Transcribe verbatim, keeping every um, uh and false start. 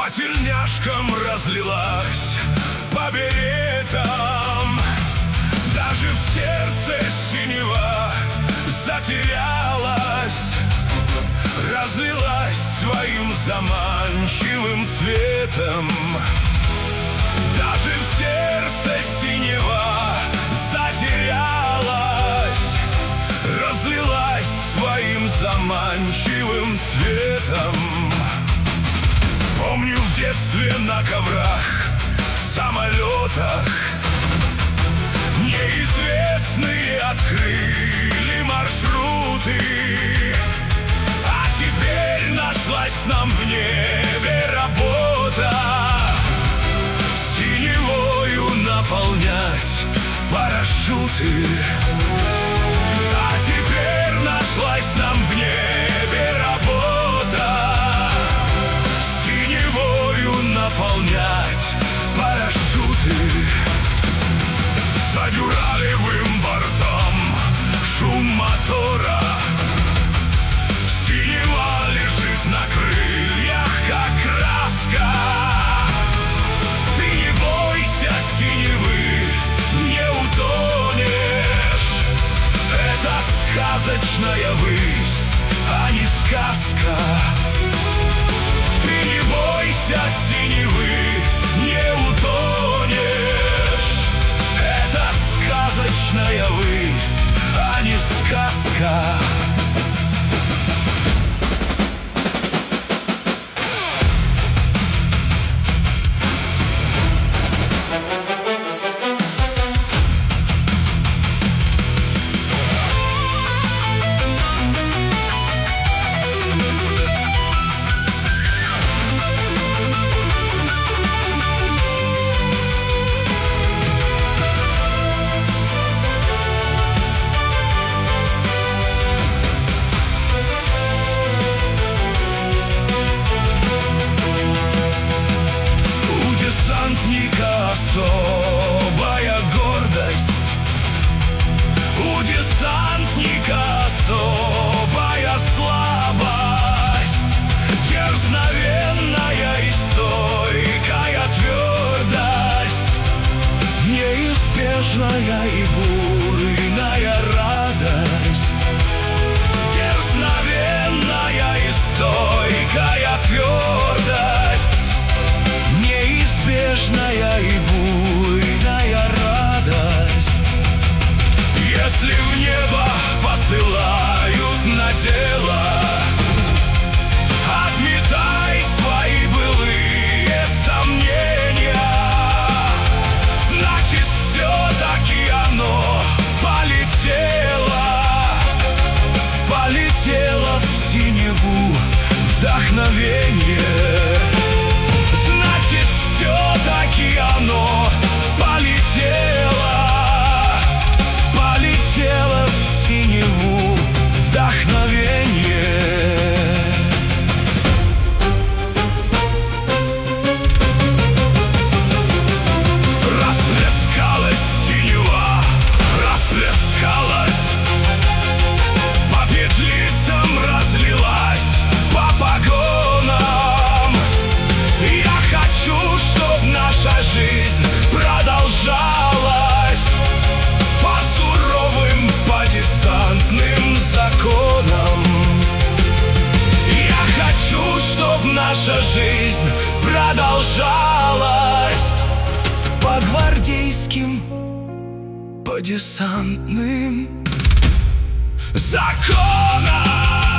тельняшкам разлилась по беретам. Даже в сердце синева затерялась, разлилась своим заманчивым цветом. Даже в сердце синева затерялась, разлилась своим заманчивым цветом. Помню, в детстве на коврах, самолетах неизвестные открыли маршруты. А теперь нашлась нам в небе работа синевою наполнять парашюты. А теперь нашлась нам в небе работа синевою наполнять парашюты. За дюралевым бортом шум мотора, синева лежит на крыльях, как краска. Ты не бойся синевы, не утонешь. Это сказочная высь, а не сказка. Ты не бойся синевы, не утонешь. Это сказочная высь, а не сказка. Особая гордость, у десантника особая слабость, дерзновенная и стойкая твердость, неизбежная и буйная радость, дерзновенная и стойкая твердость, неизбежная и буйная радость. Если в небо посылают на дело, отметай свои былые сомнения. Значит, все-таки оно полетело, полетело в синеву вдохновение. Значит, все-таки оно полетело, полетело в синеву вдохновение. Расплескалась синева, расплескалась, по петлицам разлилась, по погонам. Я хочу, чтоб наша жизнь продолжалась по суровым, по десантным законам. Я хочу, чтоб наша жизнь продолжалась по гвардейским, по десантным законам.